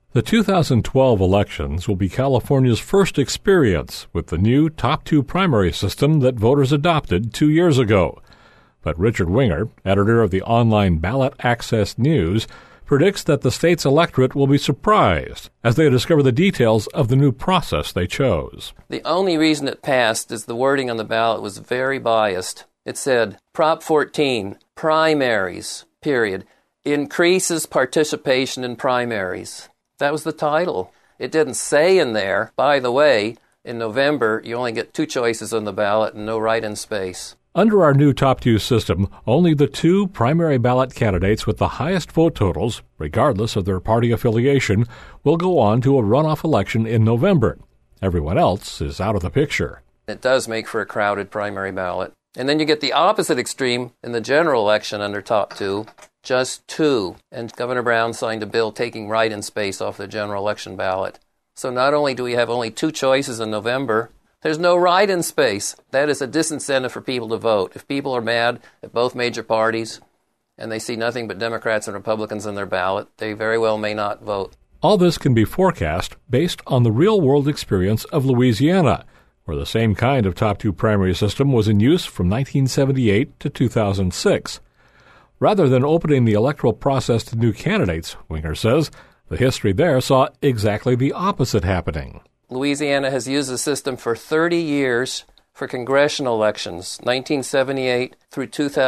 The 2012 elections will be California's first experience with the new top two primary system that voters adopted 2 years ago. But Richard Winger, editor of the online Ballot Access News, predicts that the state's electorate will be surprised as they discover the details of the new process they chose. The only reason it passed is the wording on the ballot was very biased. It said, Prop 14, primaries, period, increases participation in primaries. That was the title. It didn't say in there, by the way, in November, you only get two choices on the ballot and no write-in space. Under our new top two system, only the two primary ballot candidates with the highest vote totals, regardless of their party affiliation, will go on to a runoff election in November. Everyone else is out of the picture. It does make for a crowded primary ballot. And then you get the opposite extreme in the general election under top two, just two. And Governor Brown signed a bill taking write-in space off the general election ballot. So not only do we have only two choices in November, there's no write-in space. That is a disincentive for people to vote. If people are mad at both major parties and they see nothing but Democrats and Republicans on their ballot, they very well may not vote. All this can be forecast based on the real-world experience of Louisiana, where the same kind of top two primary system was in use from 1978 to 2006. Rather than opening the electoral process to new candidates, Winger says, the history there saw exactly the opposite happening. Louisiana has used the system for 30 years for congressional elections, 1978 through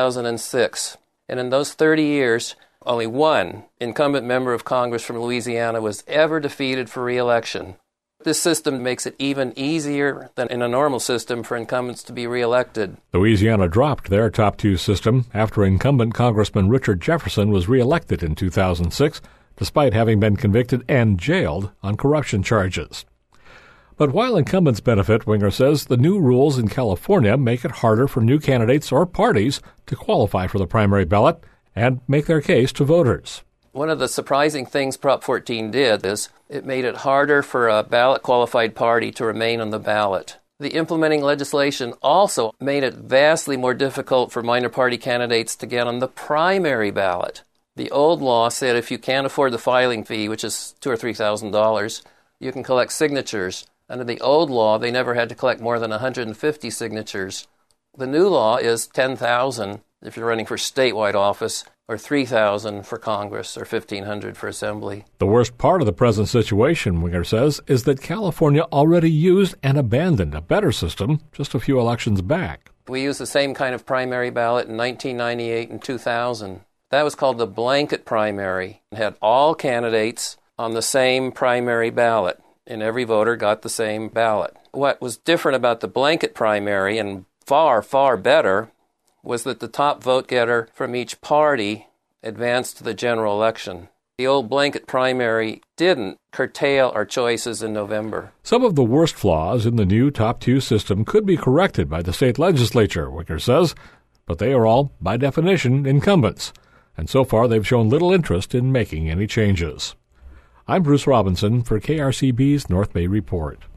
2006. And in those 30 years, only one incumbent member of Congress from Louisiana was ever defeated for re-election. This system makes it even easier than in a normal system for incumbents to be reelected. Louisiana dropped their top two system after incumbent Congressman Richard Jefferson was reelected in 2006, despite having been convicted and jailed on corruption charges. But while incumbents benefit, Winger says the new rules in California make it harder for new candidates or parties to qualify for the primary ballot and make their case to voters. One of the surprising things Prop 14 did is it made it harder for a ballot-qualified party to remain on the ballot. The implementing legislation also made it vastly more difficult for minor party candidates to get on the primary ballot. The old law said if you can't afford the filing fee, which is $2,000 or $3,000, you can collect signatures. Under the old law, they never had to collect more than 150 signatures. The new law is 10,000 if you're running for statewide office, or 3,000 for Congress, or 1,500 for Assembly. The worst part of the present situation, Winger says, is that California already used and abandoned a better system just a few elections back. We used the same kind of primary ballot in 1998 and 2000. That was called the blanket primary. It had all candidates on the same primary ballot, and every voter got the same ballot. What was different about the blanket primary, and far, far better, was that the top vote getter from each party advanced to the general election. The old blanket primary didn't curtail our choices in November. Some of the worst flaws in the new top two system could be corrected by the state legislature, Winger says, but they are all, by definition, incumbents, and so far they've shown little interest in making any changes. I'm Bruce Robinson for KRCB's North Bay Report.